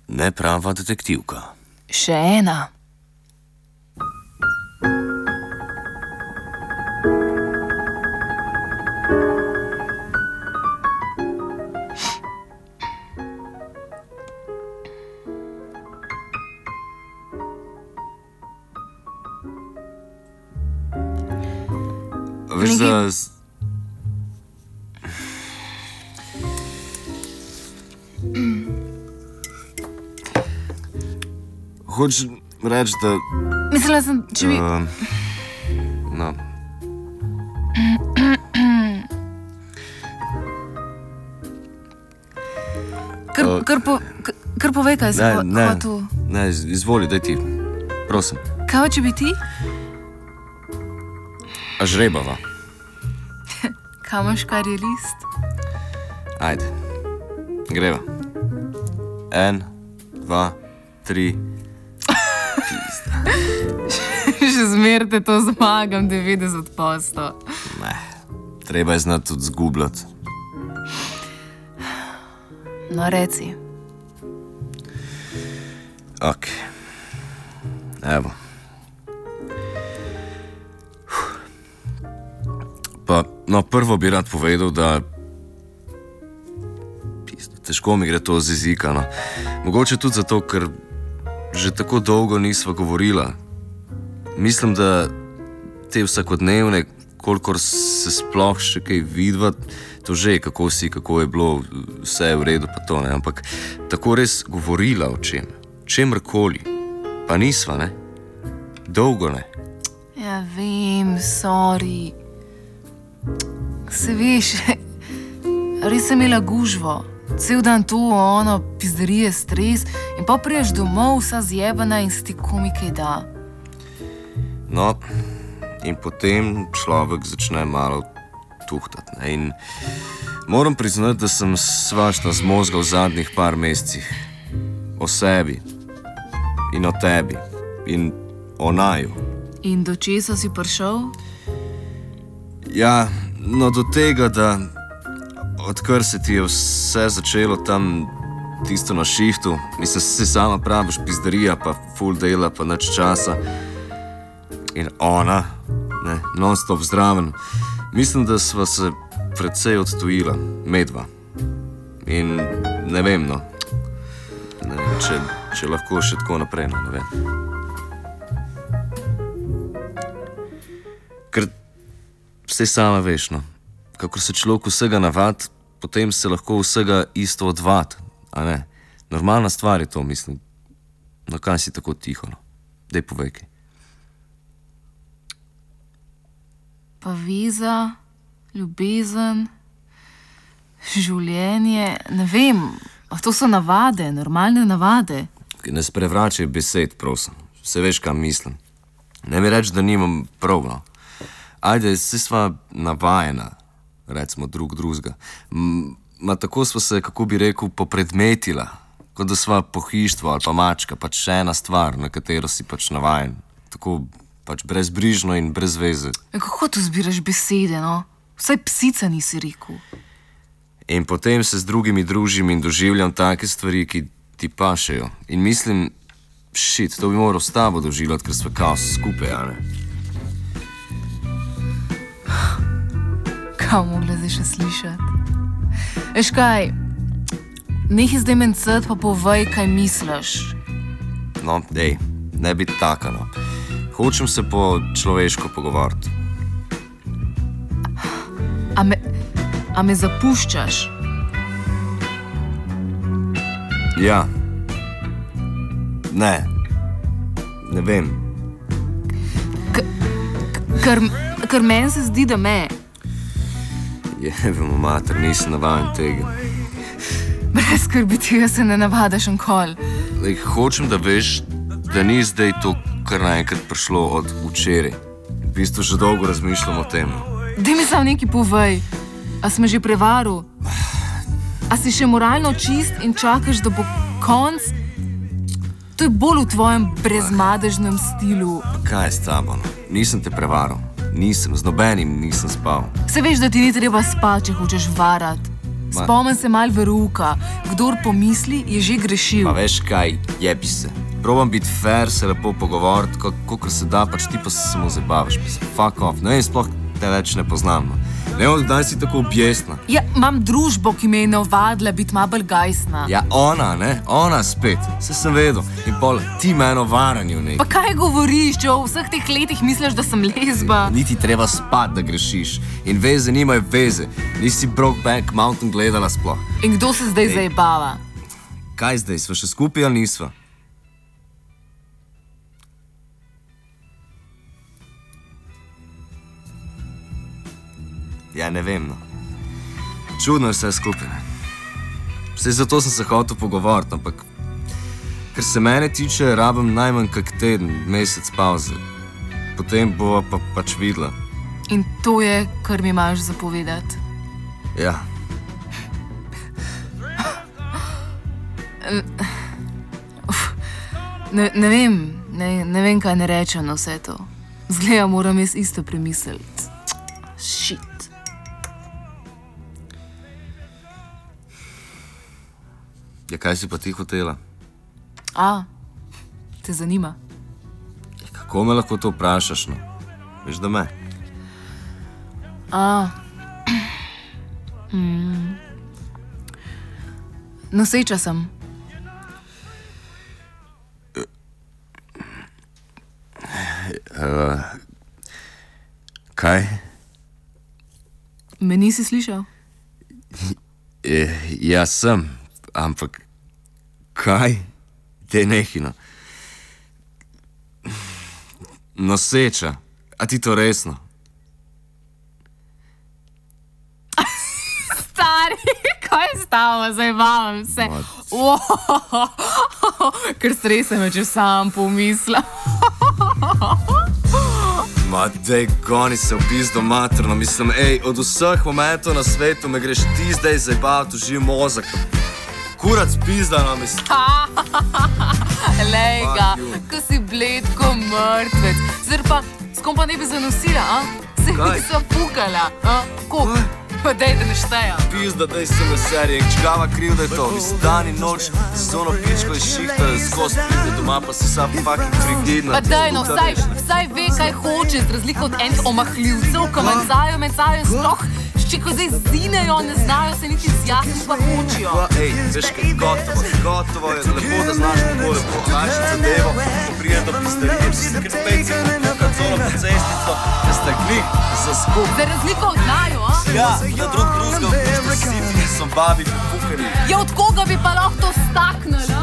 Neprava detektivka. Še ena. Veš, da... Hočeš reči, da... Mislila sem, če bi... No. Kar povej, kaj si hotel. Ne, izvoli, daj ti. Prosim. Kaj če bi ti? A žrebava. Kaj imaš, kar je list? Ajde. Greva. 1, 2, 3... Še zmer te to zmagam, 90%. Ne, treba je znati tudi zgubljati. No, reci. Ok. Evo. Pa, no, prvo bi rad povedal, da... Težko mi gre to z jezika, no. Mogoče tudi zato, ker že tako dolgo nisva govorila. Mislim, da te vsakodnevne, kolikor se sploh še kaj vidva, to že, kako si, kako je bilo, vse je v redu, pa to, ne, ampak tako res govorila o čemrkoli, pa nisva, ne, dolgo ne. Ja, vem, sorry. Se veš, res sem imela gužvo. Cel dan to, ono, pizderije, stres in pa priješ domov vsa zjebana in se ti komi kaj da. No, in potem človek začne malo tuhtati, ne, in moram priznati, da sem svašta zmozgal v zadnjih par mesecih. O sebi in o tebi in o naju. In do česa si prišel? Ja, no do tega, da odkar se ti je vse začelo tam tisto na šihtu, mislim, si sama praviš pizderija, pa ful dela, pa nič časa. In ona, ne, non-stop zdraven. Mislim, da sva se precej odtujila, medva. In ne vem, no, ne vem, če lahko še tako naprej, no, ne vem. Ker vse sama veš, no, kakor se človek vsega navad, potem se lahko vsega isto odvad, a ne? Normalna stvar je to, mislim. No, kaj si tako tiho, no? Dej povej kaj. Pa veza, ljubezen, življenje, ne vem, to so navade, normalne navade. Ne sprevračaj besed, prosim. Vse veš, kam mislim. Ne mi reč, da nimam prav, no. Ajde, vsi sva navajena, recimo drugega. Ma tako sva se, kako bi rekel, popredmetila, kot da sva pohištvo ali pa mačka, pač še ena stvar, na katero si pač navajen. Tako pač brezbrižno in brez veze. Kako tu zbiraš besede, no? Vsaj psica nisi rekel. In potem se z drugimi družim in doživljam take stvari, ki ti pašejo. In mislim, shit, to bi moral s tabo doživljati, ker sva kao skupaj, a ne? Kaj mogla zdaj še slišati? Veš kaj, nehaj zdaj mencati, pa povej, kaj misliš. No, dej, ne biti taka, no. Hočem se po človeško pogovoriti. A me zapuščaš? Ja. Ne. Ne vem. Ker meni se zdi, da me. Jevemo mater, nisem navajen tega. Brez skrbi tega se ne navadaš nikoli. Hočem, da veš, da ni zdaj to kar naenkrat prišlo od včeraj. V bistvu že dolgo razmišljam o tem. Daj mi samo nekaj povej. A si me že prevaril? A si še moralno čist in čakaš, da bo konc? To je bolj v tvojem brezmadežnem stilu. Pa kaj je s tabo, no? Nisem te prevaral. Nisem, z nobenim nisem spal. Se veš, da ti ni treba spati, če hočeš varati. Spomnim se mal veruka. Kdor pomisli, je že grešil. Pa veš kaj, jebi se. Probam biti fair, se lepo pogovoriti, kakor se da, pač ti pa se samo zabavaš. Fuck off, ne vem, sploh te več ne poznam. Ne vem, kdaj si tako objesna. Ja, imam družbo, ki me je navadila biti malo bolj gajsna. Ja, ona spet, se sem vedel. In pol, ti meno varanji v nekaj. Pa kaj govoriš, če v vseh teh letih misliš, da sem lezba? Niti treba spat, da grešiš. In veze nimajo veze. Nisi Brokeback Mountain gledala sploh. In kdo se zdaj zajebava? Kaj zdaj, sva še skupaj ali nisva? Ja, ne vem, no. Čudno je vse skupaj. Vse zato sem se hotel pogovoriti, ampak ker se mene tiče, rabim najmanj kak teden, mesec pauze. Potem bova pa pač videla. In to je, kar mi imaš zapovedati. Ja. Ne vem, kaj ne rečem na vse to. Zgleda, moram jaz isto premisliti. Shit. Ja, kaj si pa ti hotela? Te zanima? Ja, kako me lahko to vprašaš, no? Veš, da me? Noseča sem. Kaj? Me nisi slišal? Ja, sem. Ampak, kaj? Te nehino. Noseča. A ti to resno? Stari, kaj je stalo? Zajebavam se. Ker strese me, če sam pomislim. Ma dej, goni se v pizdo materno. Mislim, od vseh momentov na svetu me greš ti zdaj zajebavati v živ mozak. Kurac pizdano, mislim. Lej ga, ko si bled, ko mrtvec. Zdaj pa, s kom pa ne bi zanosila, a? Se nisem pukala, a? Kuk? Pa dej, da ne šteja. Pizda, dej se na serije, čigava krivda je to. Mislim, dan in noč, z ono pičko iz šihta, skozi pride doma, pa si sam fucking frigidna. Pa dej, no, vsaj ve, kaj hoče, z razliko od enih omahljivcev, ko mencajo, sploh, če ko zdaj zinejo, ne znajo se niti zjasniti, pa hočijo. Veš kaj, gotovo je, lepo da znaš tako lepo hlačiti zadevo, ko prije do pizdarije, če si kar pejci pokad zolo po cestico, da sta glih za skup. Za razliko od naju, a? Ja, drugega, veš, da si ti, so babi po kukari. Ja, od koga bi pa lahko to staknili,